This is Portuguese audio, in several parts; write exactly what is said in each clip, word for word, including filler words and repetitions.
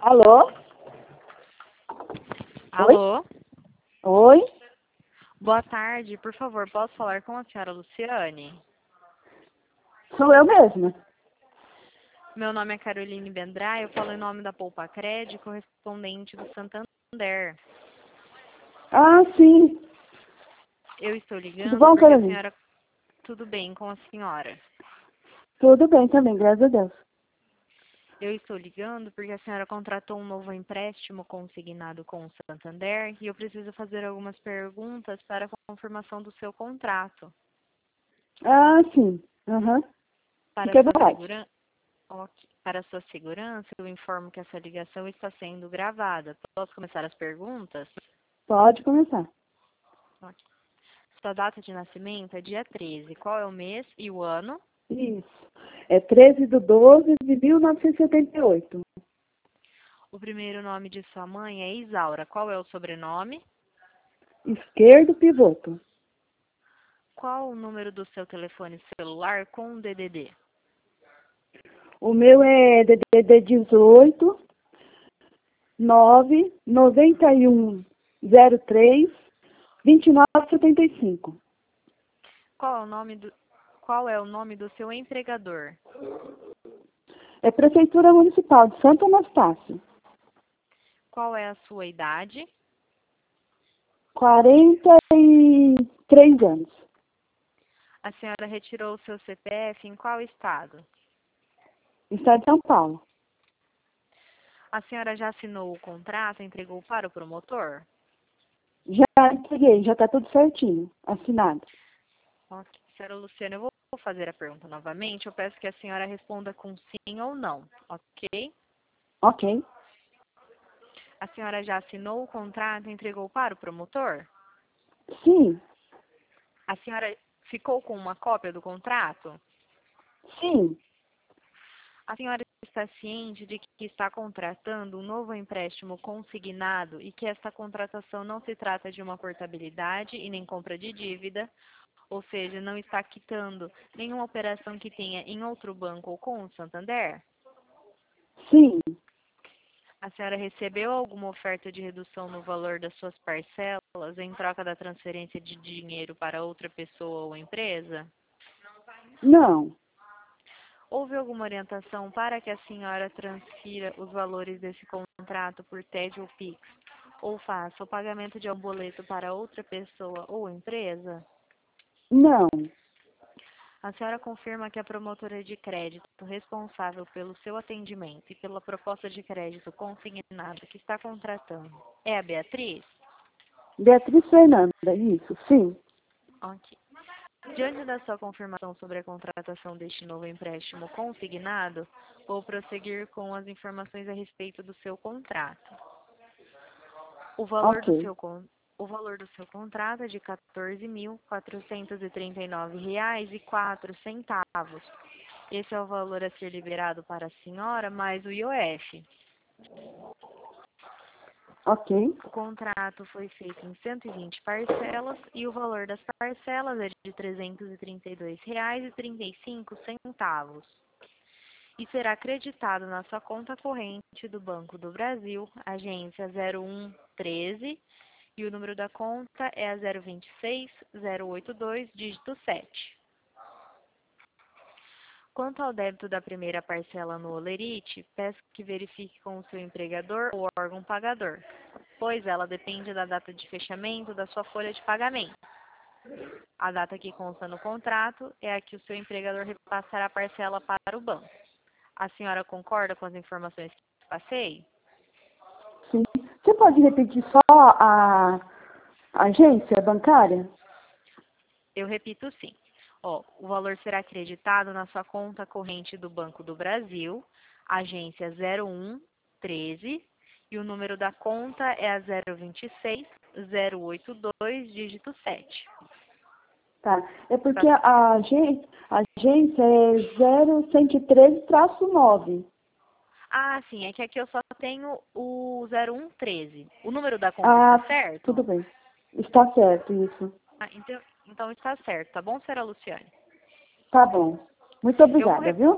Alô? Alô? Oi? Boa tarde, por favor, posso falar com a senhora Luciane? Sou eu mesma. Meu nome é Caroline Bendrai, eu falo em nome da Poupa Cred, correspondente do Santander. Ah, sim. Eu estou Tudo ligando bom, porque a Caroline? senhora... Tudo bem com a senhora? Tudo bem também, graças a Deus. Eu estou ligando porque a senhora contratou um novo empréstimo consignado com o Santander e eu preciso fazer algumas perguntas para a confirmação do seu contrato. Ah, sim. Aham. Para Fique à sua vontade. segurança... Ok. Para sua segurança, eu informo que essa ligação está sendo gravada. Posso começar as perguntas? Pode começar. Ok. Sua data de nascimento é dia treze. Qual é o mês e o ano? Isso. É treze de doze de mil novecentos e setenta e oito. O primeiro nome de sua mãe é Isaura. Qual é o sobrenome? Esquerdo pivoto. Qual o número do seu telefone celular com D D D? O meu é D D D dezoito, nove, noventa e um, zero três, vinte e nove, setenta e cinco. Qual é o nome do, qual é o nome do seu empregador? É Prefeitura Municipal de Santo Anastácio. Qual é a sua idade? quarenta e três anos. A senhora retirou o seu C P F em qual estado? Estado de São Paulo. A senhora já assinou o contrato e entregou para o promotor? Já entreguei, já está tudo certinho, assinado. Ok. Senhora Luciana, eu vou fazer a pergunta novamente. Eu peço que a senhora responda com sim ou não, ok? Ok. A senhora já assinou o contrato e entregou para o promotor? Sim, A senhora ficou com uma cópia do contrato? sim. A senhora está ciente de que está contratando um novo empréstimo consignado e que esta contratação não se trata de uma portabilidade e nem compra de dívida, ou seja, não está quitando nenhuma operação que tenha em outro banco ou com o Santander? Sim. A senhora recebeu alguma oferta de redução no valor das suas parcelas em troca da transferência de dinheiro para outra pessoa ou empresa? Não. Houve alguma orientação para que a senhora transfira os valores desse contrato por T E D ou Pix, ou faça o pagamento de um boleto para outra pessoa ou empresa? Não. A senhora confirma que a promotora de crédito responsável pelo seu atendimento e pela proposta de crédito consignada que está contratando é a Beatriz? Beatriz Fernanda, isso, sim. Ok. Diante da sua confirmação sobre a contratação deste novo empréstimo consignado, vou prosseguir com as informações a respeito do seu contrato. O valor do Ok. seu, con- o valor do seu contrato é de quatorze mil quatrocentos e trinta e nove reais e quatro centavos. Esse é o valor a ser liberado para a senhora mais o I O F. Ok. O contrato foi feito em cento e vinte parcelas e o valor das parcelas é de trezentos e trinta e dois reais e trinta e cinco centavos. E será acreditado na sua conta corrente do Banco do Brasil, agência zero um treze, e o número da conta é a zero dois seis zero oito dois, dígito sete. Quanto ao débito da primeira parcela no Olerite, peço que verifique com o seu empregador ou órgão pagador, pois ela depende da data de fechamento da sua folha de pagamento. A data que consta no contrato é a que o seu empregador repassará a parcela para o banco. A senhora concorda com as informações que passei? Sim. Você pode repetir só a agência bancária? Eu repito sim. Ó, o valor será acreditado na sua conta corrente do Banco do Brasil, agência zero um treze, e o número da conta é a zero dois seis zero oito dois, dígito sete. Tá. É Tá. porque a agência, a agência é zero cento e treze traço nove. Ah, sim, é que aqui eu só tenho o zero um treze. O número da conta está Ah, tudo certo? bem. Está certo isso. Ah, então, então está certo, tá bom, senhora Luciane? Tá bom. Muito Eu vou, obrigada, re- viu?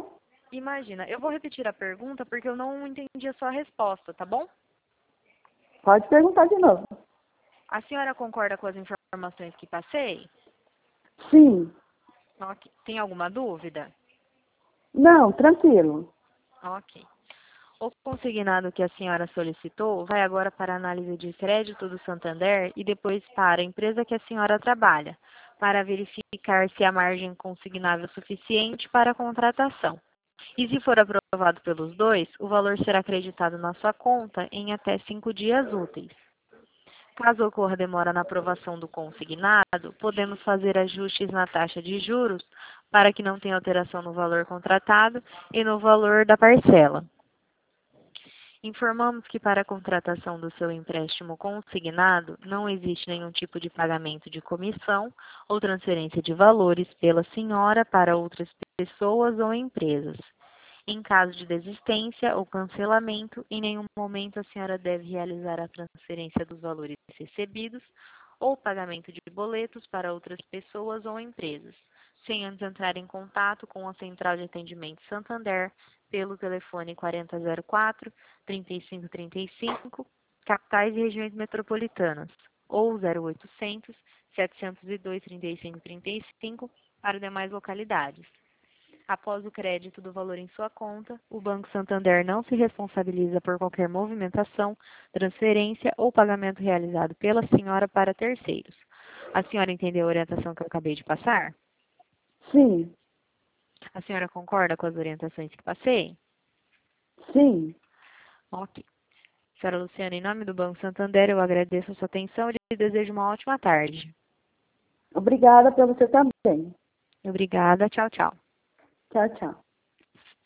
Imagina, eu vou repetir a pergunta porque eu não entendi a sua resposta, tá bom? Pode perguntar de novo. A senhora concorda com as informações que passei? Sim. Ok. Tem alguma dúvida? Não, tranquilo. Ok. O consignado que a senhora solicitou vai agora para a análise de crédito do Santander e depois para a empresa que a senhora trabalha, para verificar se a margem consignável é suficiente para a contratação. E se for aprovado pelos dois, o valor será acreditado na sua conta em até cinco dias úteis. Caso ocorra demora na aprovação do consignado, podemos fazer ajustes na taxa de juros para que não tenha alteração no valor contratado e no valor da parcela. Informamos que para a contratação do seu empréstimo consignado, não existe nenhum tipo de pagamento de comissão ou transferência de valores pela senhora para outras pessoas ou empresas. Em caso de desistência ou cancelamento, em nenhum momento a senhora deve realizar a transferência dos valores recebidos ou pagamento de boletos para outras pessoas ou empresas, sem antes entrar em contato com a Central de Atendimento Santander pelo telefone quarenta zero quatro, trinta e cinco trinta e cinco, capitais e regiões metropolitanas, ou zero oitocentos, setecentos e dois, trinta e cinco trinta e cinco para demais localidades. Após o crédito do valor em sua conta, o Banco Santander não se responsabiliza por qualquer movimentação, transferência ou pagamento realizado pela senhora para terceiros. A senhora entendeu a orientação que eu acabei de passar? Sim. A senhora concorda com as orientações que passei? Sim. Ok. Senhora Luciana, em nome do Banco Santander, eu agradeço a sua atenção e lhe desejo uma ótima tarde. Obrigada pelo seu também. Obrigada. Tchau, tchau. Tchau, tchau.